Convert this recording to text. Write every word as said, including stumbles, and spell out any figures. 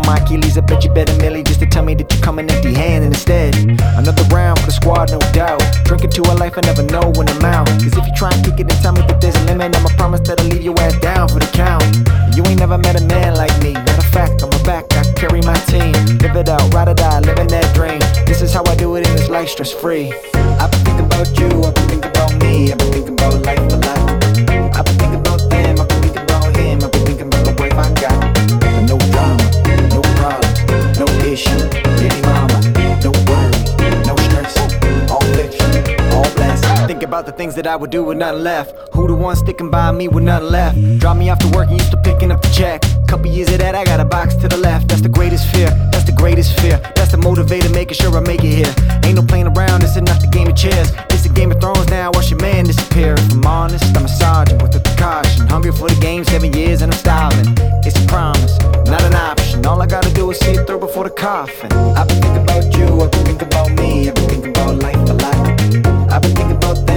my Achilles, I bet you better Millie just to tell me that you're coming empty handed instead. Another round for the squad, no doubt. Drinking to a life I never know when I'm out. Cause if you try and kick it and tell me that there's a limit, I'ma promise that I'll leave your ass down for the count. You ain't never met a man like me. Matter of fact, on my back, I carry my team. Live it out, ride or die, living that dream. This is how I do it in this life, stress free. I've been thinking about you, I've been thinking about me, I've been thinking about life a lot. I've been thinking about them, I've been thinking about him, I've been thinking about the wife I got. No drama, no problems, no issue, any mama, no worry, no stress, all fiction, all blessed. Think about the things that I would do with nothing left. Who the one sticking by me with nothing left? Drop me off to work and used to picking up the check. Couple years of that, I got a box to the left. That's the greatest fear, that's the greatest fear. That's the motivator, making sure I make it here. Ain't no playing around, this is not the game of chairs. It's the Game of Thrones now, watch your man disappear. If I'm honest, I'm a sergeant with a precaution. Hungry for the game, seven years and I'm starving. It's a promise, not an option. All I gotta do is see it through before the coffin. I've been thinking about you, I've been thinking about me, I've been thinking about life a lot. I've been thinking about